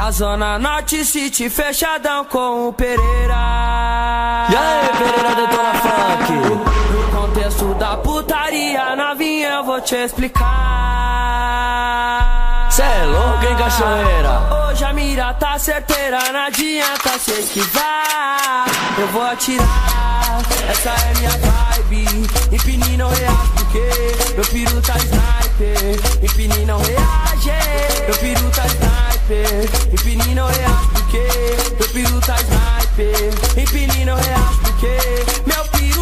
a Zona Norte City fechadão com o Pereira. E aí, Pereira detona funk. No contexto da putaria, novinha, eu vou te explicar. Cê é louco, hein, cachoeira? Hoje a mira tá certeira, não adianta se esquivar. Eu vou atirar, essa é minha vibe. Empine não reage porque meu peru tá sniper. Empine não reage, meu peru tá sniper. Empine não reage porque meu peru tá sniper. Empine não reage porque meu peru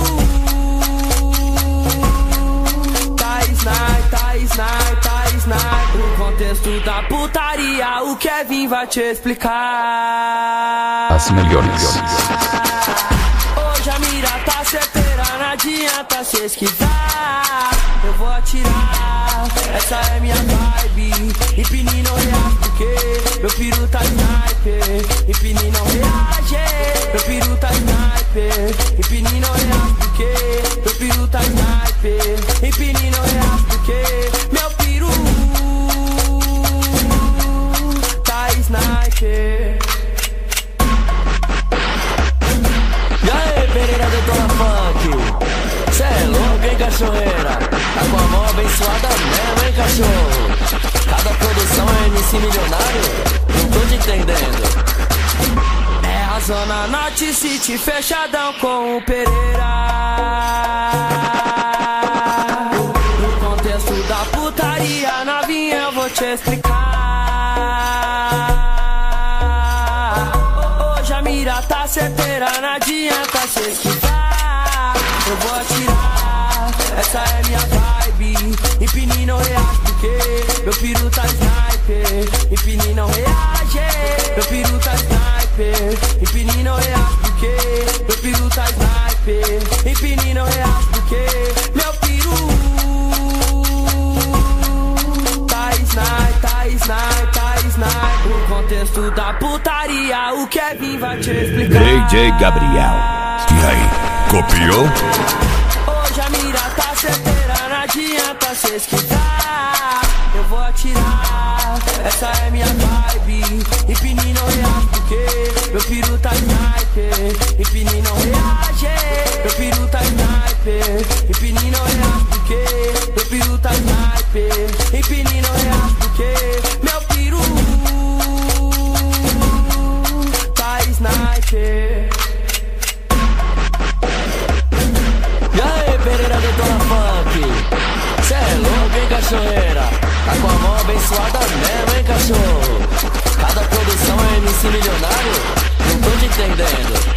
tá sniper, tá sniper, tá sniper. No contexto da putaria, o Kevin vai te explicar. As melhores. Hoje a mira tá certeira, não adianta se esquivar. Eu vou atirar, essa é minha vibe. Empine não reage porque meu peru tá sniper. Empine não reage, meu peru tá sniper. Empine não reage porque meu peru tá sniper. Empine não reage porque meu peru tá sniper. E aí, Pereira detona funk. Cê é louco, hein, cachoeira? Tá com a mão abençoada mesmo, hein, cachorro? Cada produção é MC milionário? Não tô te entendendo. É a Zona Norte City fechadão com o Pereira. No contexto da putaria, novinha, eu vou te explicar. Hoje a mira tá certeira, não adianta se esquivar. Eu vou atirar, essa é minha vibe. Empine não reage porque meu peru tá sniper. Empine não reage, meu peru tá sniper. Empine não reage porque meu peru tá sniper. Empine não reage porque meu peru tá sniper, tá sniper, tá sniper. No contexto da putaria, o Kevin vai te explicar. DJ Gabriel. E aí, copiou? Hoje a mira tá certeira, não adianta se esquivar. Eu vou atirar, essa é minha vibe. Empine não reage porque meu peru tá sniper. Empine não reage, meu peru tá sniper. Empine não reage porque meu peru tá sniper. Empine não reage porque meu peru tá sniper. E aí, Pereira detona funk. Cê é louco, hein, cachoeira? Tá com a mão abençoada mesmo, hein, cachorro? Cada produção é MC milionário? Não tô te entendendo.